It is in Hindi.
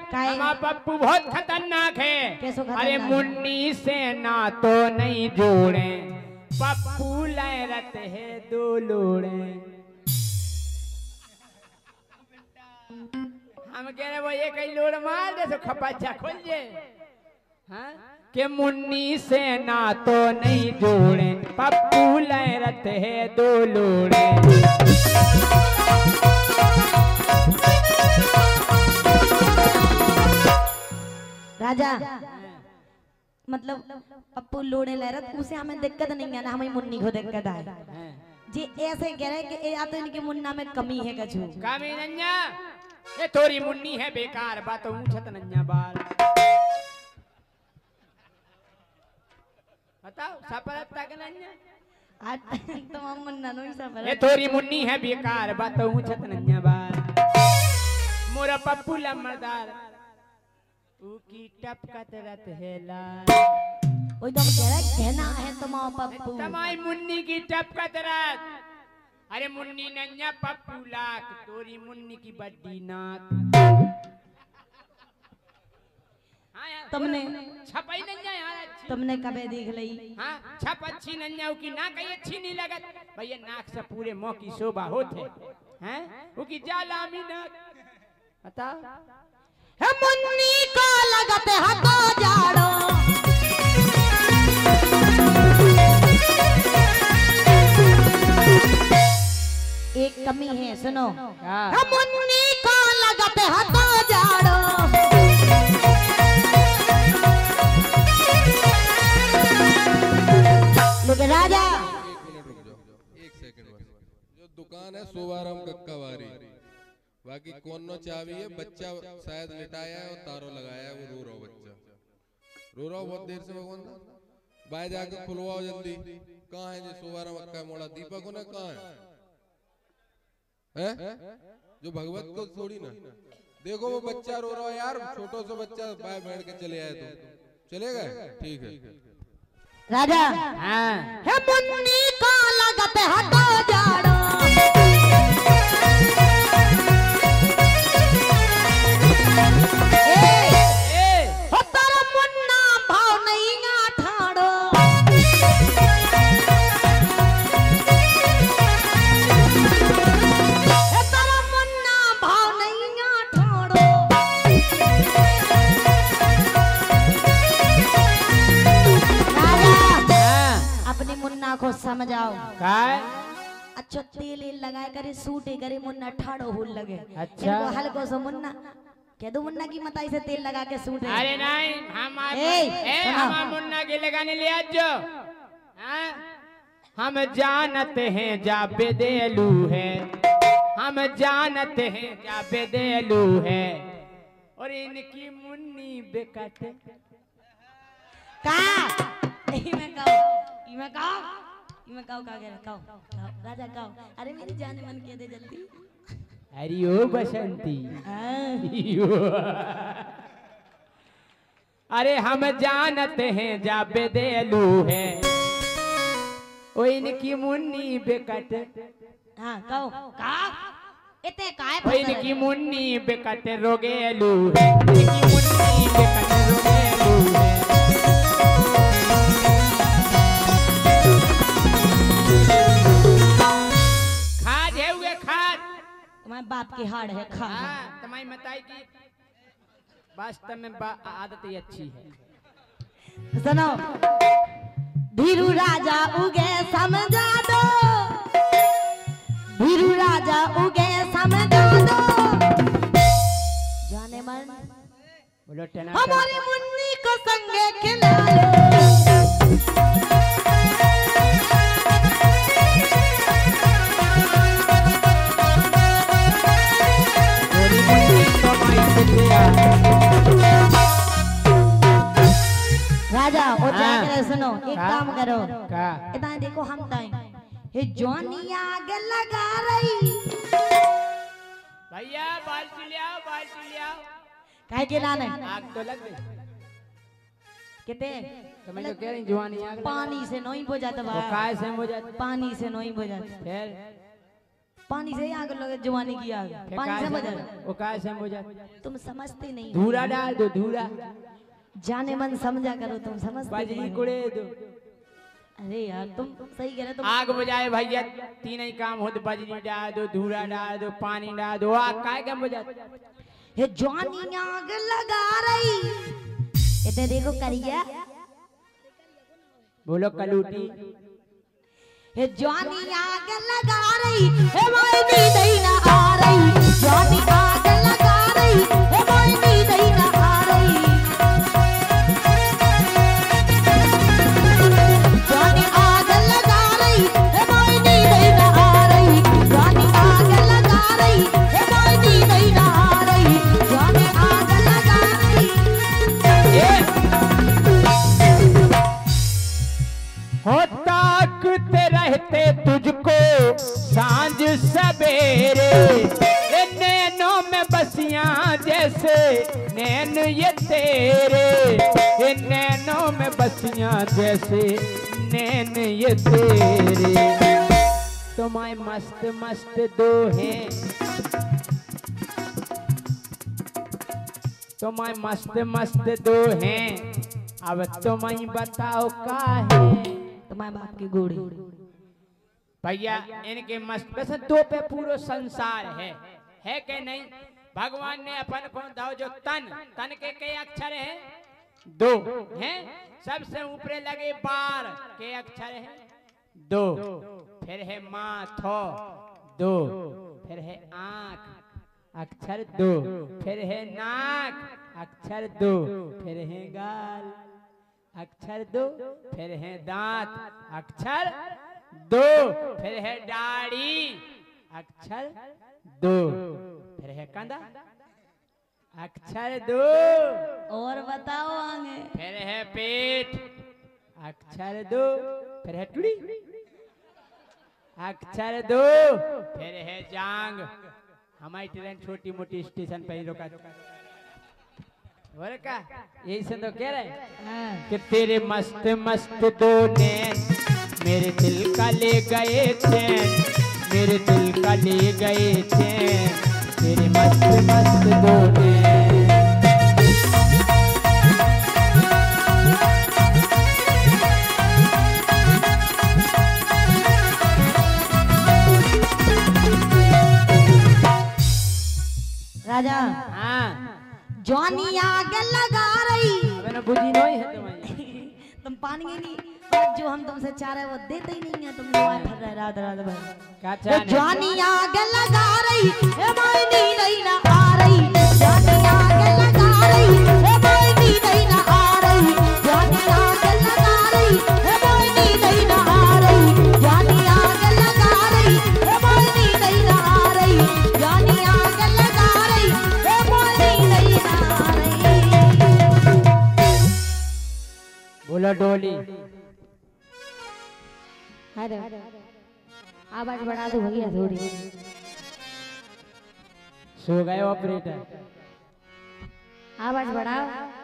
हमारा पप्पू बहुत खतरनाक है। अरे मुन्नी से ना तो नहीं जोड़े, पप्पू लहरत है दो लोड़े। हम कह रहे वो ये कहीं लोड़ मार दे तो खपाचा खोल जे। हाँ के मुन्नी से ना तो नहीं जोड़े, पप्पू लहरत है दो लोड़े। राजा मतलब पप्पू लोड़े लहरत उसे हमें दिक्कत नहीं है ना, हमें मुन्नी को दिक्कत है जी। ऐसे कह रहे कि या तो इनकी मुन्ना में कमी है कछु कमी नन्या, ये थोड़ी मुन्नी है बेकार बात ऊंचत नन्या बाल बताओ सपरत तक नन्या तो हम मुन्ना नहीं सपरत। ये थोड़ी मुन्नी है बेकार बात ऊंचत नन्या बाल। मोरा पप्पू लम्बरदार की टपकत रत है लाल। वही तो हम कह रहे कहना है तुम्हारा पप्पू तमाई मुन्नी की टपकत रत। अरे मुन्नी नन्या पप्पू लाख, तोरी मुन्नी की बड्डी नाक। तुमने छपाई नन्या यार अच्छी, तुमने कभी देख ली? हाँ छप अच्छी नन्या की नाक अच्छी नहीं लगत भैया। नाक से पूरे मुंह की शोभा होते हैं, वो की जालामी नाक बता। मुन्नी को लगते हाथों जाड़ो, एक कमी है सुनो। मुन्नी को लगते हाथों जाड़ो, लेकिन राजा एक सेकंड बस। जो दुकान है सोवाराम कक्कावारी, बाकी कौन नो चाबी है, बच्चा शायद लिटाया है और तारों लगाया है, वो रो रहा बच्चा रो रहा बहुत देर से। भगवान बाय जाके खुलवाओ जल्दी। कहाँ है जो सोवाराम अक्का मोड़ा दीपक होना कहाँ है? जो भगवत को थोड़ी ना देखो वो बच्चा रो रहा है यार, छोटो सा बच्चा बाय बैठ के चले आए तो चले गए। ठीक है राजा है मुन्नी को लगते हाथों जाड़ो, को समझाओ अच्छा तेल लगाए करे सूटे करे मुन्ना ठाड़ो हुल लगे। अच्छा हल्को सो मुन्ना कह दो मुन्ना की मताई से तेल लगा के सूटे। अरे नहीं हम मुन्ना के लगाने ले आज जो हम जानते हैं जा बेदेलू है, हम जानते हैं जा बेदेलू है और इनकी मुन्नी बेकट का मैं काओ का कह काओ राजा काओ। अरे मेरी जाने मन कह दे जल्दी। अरे ओ बसंती अरे हम जानते हैं जा बेदेलू है ओ इनकी मुन्नी बेकट। हाँ काओ का इतने काय ओ इनकी मुन्नी बेकट रोगेलू है, इनकी मुन्नी बेकट रोगेलू है। तुम्हारे बाप की हाड़ है खा। तुम्हारी मताई की वास्तव में आदत ही अच्छी है। सुनो धीरू राजा उगे समझा दो, धीरू राजा उगे समझा दो, जाने मन बोलो हमारी मुन्नी को संगे खिला लो। राजा और जाके सुनो एक काम करो इतना देखो हम ताई ये जोनी आगे लगा रही भैया बाल्टी ले आओ, बाल्टी ले आओ। काहे के लाने आग तो लग गई किते तुम्हें तो कह रही जवानी आग पानी से नहीं बुझाता वो काय से बुझाता पानी से नहीं बुझाता फिर पानी से आग लगे जवानी की आग, पानी से बुझा। वो काय से बुझा? तुम समझते नहीं। धूरा डाल दो, धूरा। जाने मन समझा करो, तुम समझते बजरी नहीं। कुड़े दो। अरे यार तुम सही कह रहे, तुम आग बुझाए भैया, तीन ही काम होते, बजरी डाल दो, धूरा डाल दो, पानी डाल दो, आग काय के बुझा? ये जवानी आग लगा रही, इतने देखो करिया, बोलो कलूटी। ये जवानी आग लगा रही, हे मोई नींद ही ना आ रही, जवानी आग लगा रही, हे मोई नींद ही ना आ रही, जवानी आग लगा रही, हे मोई नींद ही ना आ रही, जवानी आग लगा रही, हे मोई नींद ही ना आ रही, जवानी आग लगा रही। हो ताकते रहते तुझको सांझ सवेरे, नैनों में बसियां जैसे नैन ये तेरे, नैनों में बसियां जैसे नैन ये तेरे। तुम्हारे मस्त मस्त दो हैं, तुम्हारे मस्त मस्त दो हैं, अब तुम ही बताओ का है? तुम्हारे बाप की गोड़ी भैया इनके मस्त बस दो पे पूरा संसार है कि नहीं? भगवान ने अपन को दाओ जो तन के कई अक्षर हैं? दो हैं। सबसे ऊपर लगे बार के अक्षर हैं? दो। फिर है माथो दो, फिर है आंख अक्षर दो, फिर है नाक अक्षर दो, फिर है गाल अक्षर दो, फिर है दांत अक्षर दो, फिर है दाढ़ी अक्षर दो, फिर है कंधा अक्षर दो, और बताओ आगे, फिर है पेट अक्षर दो, फिर है टुड़ी अक्षर दो, फिर है जांग। हमारी ट्रेन छोटी मोटी स्टेशन पे ही रोका और का यही से तो कह रहे कि तेरे मस्त मस्त दो नैन मेरे दिल का ले गए चैन, मेरे दिल का ले गए चैन, तेरे मस्त मस्त दो नैन। राजा हाँ जवानी आग लगा रही, मैंने बुझी नहीं है तुम्हारी। तुम पानी ही नहीं, और जो हम तुमसे चाह रहे वो देते ही नहीं है, तुम जो आए रहे रात रात भर। क्या चाह जवानी आग लगा रही, हे मोई नींद ही ना आ रही, जवानी आग लगा रही, हे मोई नींद ही ना आ रही, जवानी आग लगा रही, हे मोई नींद ही ना आ रही, जवानी आग लगा रही, हे मोई नींद ही ना आ रही, जवानी आग लगा रही, हे मोई नींद ही ना आ रही। बोलो डोली। अरे आवाज बढ़ा दो भैया थोड़ी। सो गए ऑपरेटर? आवाज बढ़ाओ।